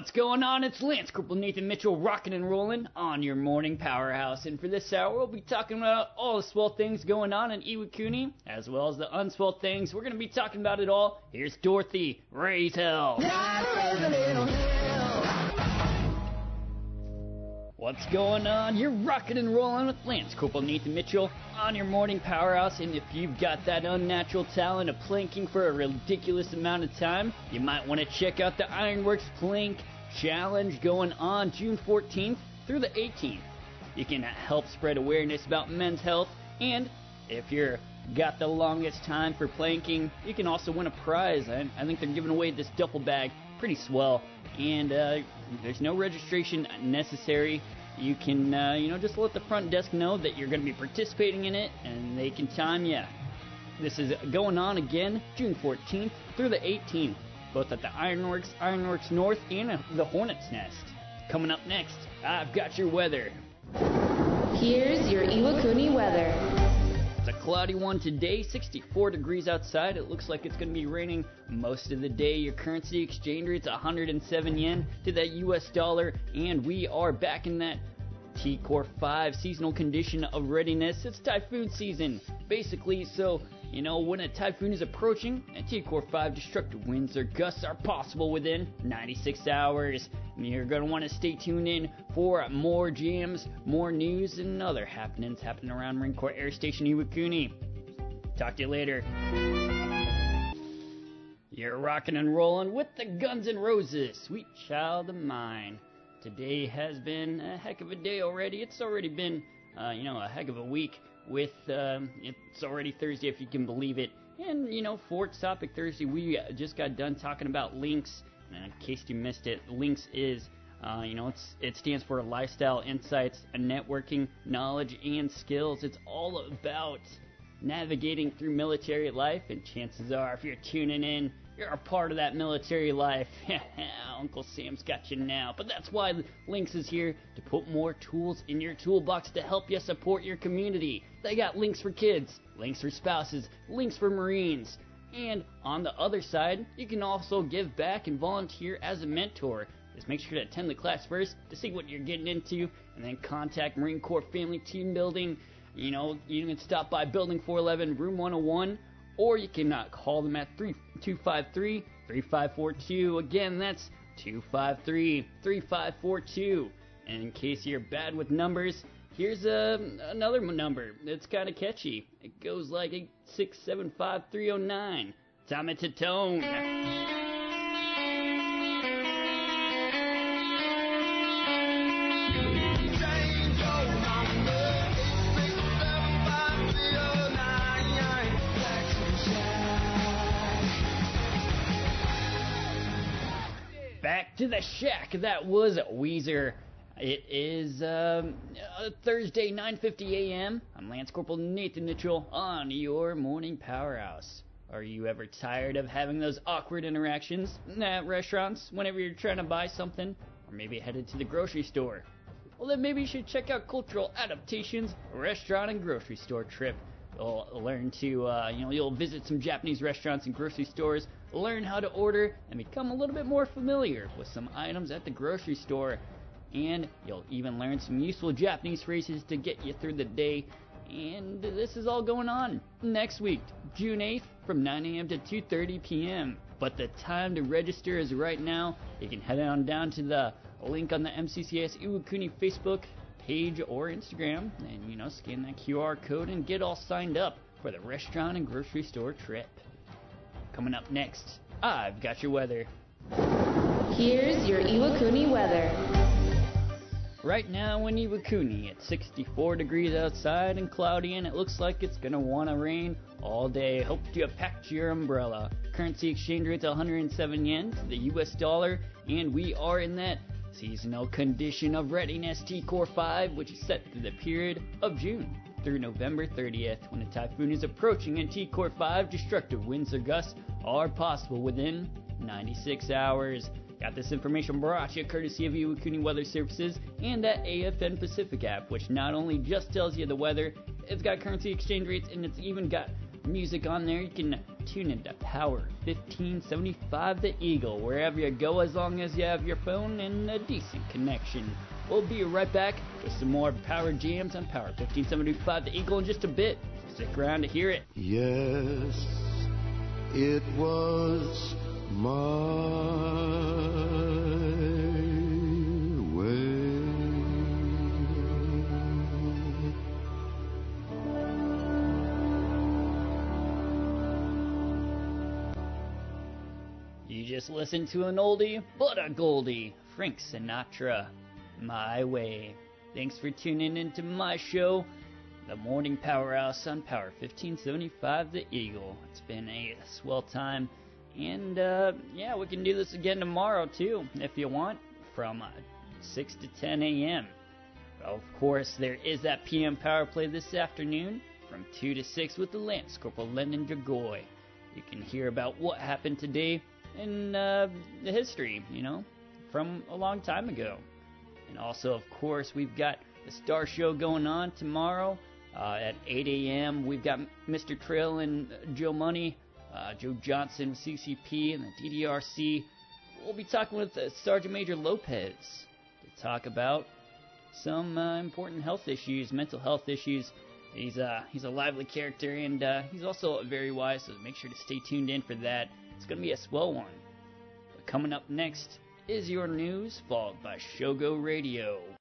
What's going on? It's Lance Corporal Nathan Mitchell rocking and rolling on your morning powerhouse. And for this hour, we'll be talking about all the swell things going on in Iwakuni, as well as the unswell things. We're going to be talking about it all. Here's Dorothy, raise hell. What's going on? You're rocking and rolling with Lance Corporal Nathan Mitchell on your morning powerhouse. And if you've got that unnatural talent of planking for a ridiculous amount of time, you might want to check out the Ironworks Plank Challenge going on June 14th through the 18th. You can help spread awareness about men's health, and if you're got the longest time for planking, you can also win a prize. I think they're giving away this duffel bag, pretty swell, and there's no registration necessary. You can, just let the front desk know that you're going to be participating in it, and they can time you. This is going on again June 14th through the 18th, both at the Ironworks North, and the Hornet's Nest. Coming up next, I've got your weather. Here's your Iwakuni weather. It's a cloudy one today, 64 degrees outside. It looks like it's going to be raining most of the day. Your currency exchange rate's 107 yen to that US dollar, and we are back in that T-Core 5 seasonal condition of readiness. It's typhoon season, basically, so, when a typhoon is approaching, and T-Core 5 destructive winds or gusts are possible within 96 hours. You're going to want to stay tuned in for more jams, more news, and other happenings happening around Marine Corps Air Station Iwakuni. Talk to you later. You're rocking and rolling with the Guns N' Roses, Sweet Child of Mine. Today has been a heck of a day already. It's already been, a heck of a week with, it's already Thursday if you can believe it. And, for Topic Thursday, we just got done talking about Lynx. And in case you missed it, Lynx is, it stands for Lifestyle Insights, Networking, Knowledge, and Skills. It's all about navigating through military life, and chances are, if you're tuning in, you're a part of that military life. Uncle Sam's got you now. But that's why Lynx is here, to put more tools in your toolbox to help you support your community. They got Lynx for kids, Lynx for spouses, Lynx for Marines. And on the other side, you can also give back and volunteer as a mentor. Just make sure to attend the class first to see what you're getting into, and then contact Marine Corps Family Team Building. You can stop by Building 411, Room 101, or you can call them at 253-3542. Again, that's 253-3542. And in case you're bad with numbers, here's another number that's kind of catchy. It goes like 8675309. Tommy Tatone. Back to the shack. That was Weezer. It is Thursday, 9:50 a.m. I'm Lance Corporal Nathan Mitchell on your morning powerhouse. Are you ever tired of having those awkward interactions at restaurants whenever you're trying to buy something, or maybe headed to the grocery store? Well, then maybe you should check out Cultural Adaptations Restaurant and Grocery Store Trip. You'll learn to, you'll visit some Japanese restaurants and grocery stores, learn how to order, and become a little bit more familiar with some items at the grocery store. And you'll even learn some useful Japanese phrases to get you through the day. And this is all going on next week, June 8th, from 9 a.m. to 2:30 p.m. But the time to register is right now. You can head on down to the link on the MCCS Iwakuni Facebook page or Instagram, and scan that QR code and get all signed up for the restaurant and grocery store trip. Coming up next, I've got your weather. Here's your Iwakuni weather. Right now in Iwakuni, it's 64 degrees outside and cloudy, and it looks like it's gonna want to rain all day. Hope you have packed your umbrella. Currency exchange rate's 107 yen to the US dollar, and we are in that seasonal condition of readiness T-Core 5, which is set through the period of June through November 30th, when a typhoon is approaching, and T-Core 5 destructive winds or gusts are possible within 96 hours. Got this information brought to you courtesy of Iwakuni Weather Services and that AFN Pacific app, which not only just tells you the weather, it's got currency exchange rates, and it's even got music on there. You can tune into Power 1575 The Eagle, wherever you go, as long as you have your phone and a decent connection. We'll be right back with some more Power Jams on Power 1575 The Eagle in just a bit. Stick around to hear it. Yes, it was my way. You just listened to an oldie but a goldie, Frank Sinatra, My Way. Thanks for tuning into my show, The Morning Powerhouse on Power 1575 The Eagle. It's been a swell time, and yeah, we can do this again tomorrow too, if you want, from 6 to 10 a.m. Of course, there is that PM Power Play this afternoon from 2 to 6 with the Lance Corporal Lennon Dragoy. You can hear about what happened today in the history, from a long time ago. And also, of course, we've got the Star Show going on tomorrow at 8 a.m. We've got Mr. Trill and Joe Money, Joe Johnson with CCP and the DDRC. We'll be talking with Sergeant Major Lopez to talk about some important health issues, mental health issues. He's a lively character, and he's also very wise, so make sure to stay tuned in for that. It's going to be a swell one. But coming up next is your news, followed by Shogo Radio.